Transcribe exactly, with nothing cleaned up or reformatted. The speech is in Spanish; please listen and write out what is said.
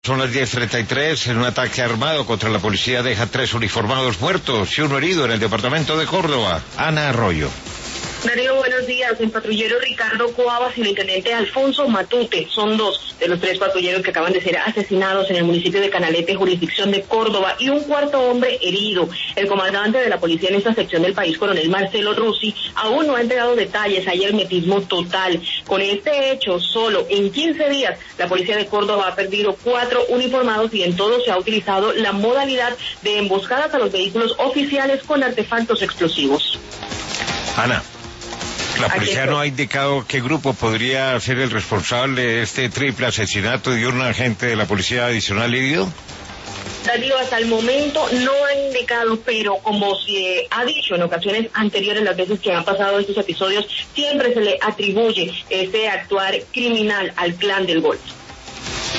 Son las diez treinta y tres, en un ataque armado contra la policía deja tres uniformados muertos y uno herido en el departamento de Córdoba. Ana Arroyo. Darío, buenos días. El patrullero Ricardo Coabas y el intendente Alfonso Matute son dos de los tres patrulleros que acaban de ser asesinados en el municipio de Canalete, jurisdicción de Córdoba, y un cuarto hombre herido. El comandante de la policía en esta sección del país, coronel Marcelo Rusi, aún no ha entregado detalles. Hay hermetismo total. Con este hecho, solo en quince días, la policía de Córdoba ha perdido cuatro uniformados y en todo se ha utilizado la modalidad de emboscadas a los vehículos oficiales con artefactos explosivos. Ana. La policía no ha indicado qué grupo podría ser el responsable de este triple asesinato de un agente de la policía adicional herido. Darío, hasta el momento no ha indicado, pero como se ha dicho en ocasiones anteriores, las veces que han pasado estos episodios, siempre se le atribuye este actuar criminal al clan del Golfo.